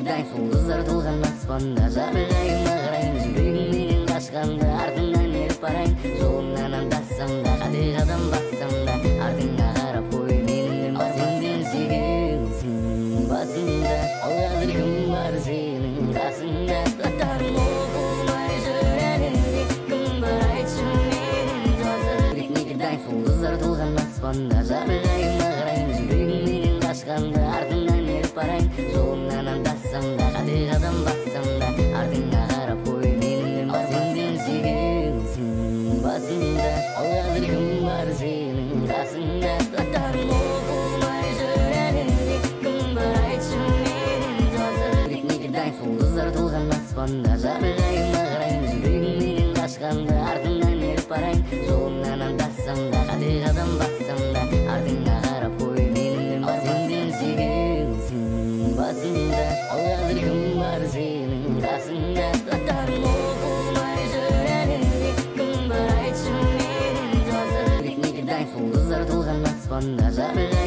Егердай жұлдыздар толған аспанда жарқырайын ағарайын жүрегім менен қашқанда артыңнан еріп барайын жолыңнан адассам да қате қадам бассам да артыңа қарап қой менің бар сен сүйгенсің басында ал қазір кім бар сенің қасыңда хаттарым оқылмай жүр әлемде кім бар айтшы менің жазып егердай жұлдыздар толған аспанда жарқырайын ағарайын жүрегім менен қашқанда артыңнан еріп барайын жолыңнан адассам да қате қадам бассам да артыңа қарап қой менің бар сен сүйгенсің басында ал қазір кім бар сенің қасыңда хаттарым оқылмай жүр әлемде кім бар айтшы менің жазып егердай жұлдыздар толған аспанда жарқырайын ағарайын жүрегім менен қашқанда артыңнан еріп барайын жолыңнан адассам да қате қадам бассам да артыңа қарап қой менің бар сен сүйгенсің басында ал қазір кім бар сенің қасыңда хаттарым оқылмай жүр әлемде кім бар айтшы менің жазып егердай жұлдыздар толған аспанда жарқырайын